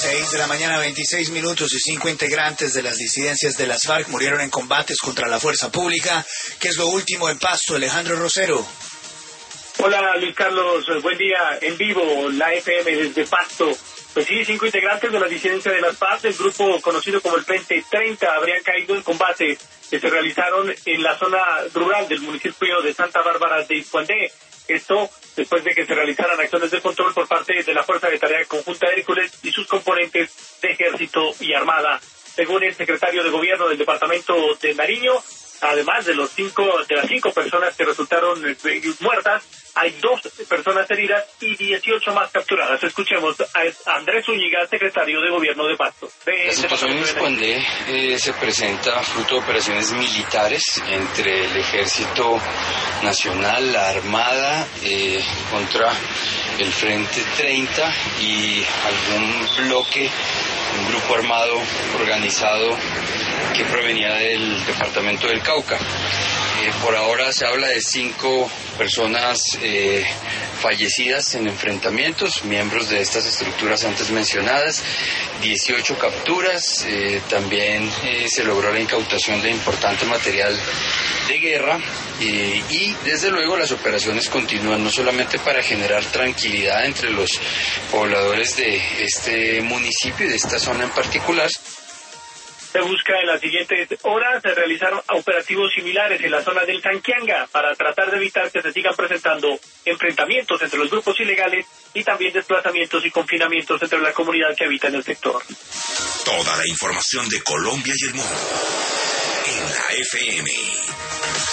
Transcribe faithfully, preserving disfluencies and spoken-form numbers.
Seis de la mañana, veintiséis minutos, y cinco integrantes de las disidencias de las FARC murieron en combates contra la fuerza pública. ¿Qué es lo último en Pasto? Alejandro Rosero. Hola Luis Carlos, buen día. En vivo, la F M desde Pasto. Pues sí, cinco integrantes de la disidencia de las FARC, del grupo conocido como el Frente treinta, habrían caído en combate que se realizaron en la zona rural del municipio de Santa Bárbara de Iscuandé. Esto después de que se realizaran acciones de control por parte de la Fuerza de Tarea Conjunta Hércules y sus componentes de Ejército y Armada. Según el secretario de Gobierno del Departamento de Nariño, además de los cinco de las cinco personas que resultaron eh, muertas, hay dos personas heridas y dieciocho más capturadas. Escuchemos a Andrés Zúñiga, secretario de Gobierno de Pasto. De la situación en Iscuandé eh, se presenta fruto de operaciones militares entre el Ejército Nacional, la Armada, eh, contra el Frente treinta y algún bloque, un grupo armado organizado que provenía del departamento del Cauca. Eh, por ahora se habla de cinco personas eh, fallecidas en enfrentamientos, miembros de estas estructuras antes mencionadas, dieciocho capturas, eh, también eh, se logró la incautación de importante material de guerra eh, y desde luego las operaciones continúan no solamente para generar tranquilidad entre los pobladores de este municipio y de esta zona en particular. Se busca en las siguientes horas realizar operativos similares en la zona del Sanquianga para tratar de evitar que se sigan presentando enfrentamientos entre los grupos ilegales y también desplazamientos y confinamientos entre la comunidad que habita en el sector. Toda la información de Colombia y el mundo en la F M.